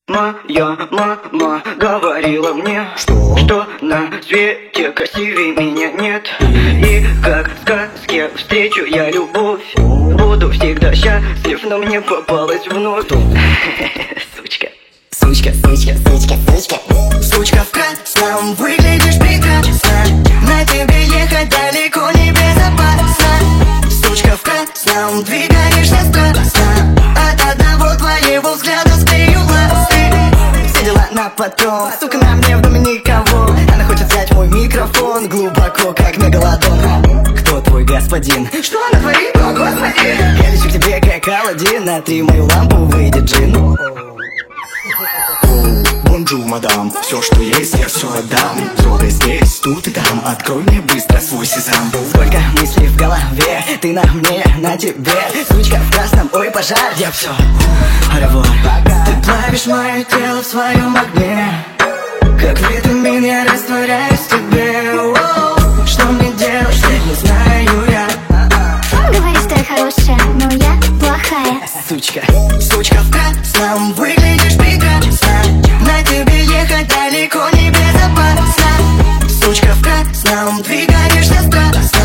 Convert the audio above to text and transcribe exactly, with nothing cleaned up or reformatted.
Моя мама говорила мне, что, что на свете красивее меня нет. И как в сказке встречу я любовь, буду всегда счастлив, но мне попалась вновь сучка. Сучка, сучка, сучка, сучка. Сучка в красном, выглядишь прекрасно. На тебе ехать далеко не безопасно. Сучка в красном, двигаешься страстно. От одного твоего взгляда склею ласты. Все дела на потом, сука, на мне в доме никого. Она хочет взять мой микрофон глубоко, как мегалодон. Кто твой господин? Что она творит, о господи? Я лечу к тебе как Аладдин. На три мою лампу выйдет джин. Бонжур, мадам, все, что есть, я все отдам. Трогай здесь, тут и там, открой мне быстро свой сезам. Сколько мыслей в голове, ты на мне, на тебе. Сучка в красном, ой, пожар, я все револь. Ты плавишь мое тело в своем огне. Как витамин я растворяюсь в тебе. Оу, что мне делать, не знаю я. Говоришь, что я хорошая, но я плохая. Сучка, сучка в красном, выглядишь прекрасно. На тебе ехать далеко не безопасно. Сучка в красном, двигаешься страстно.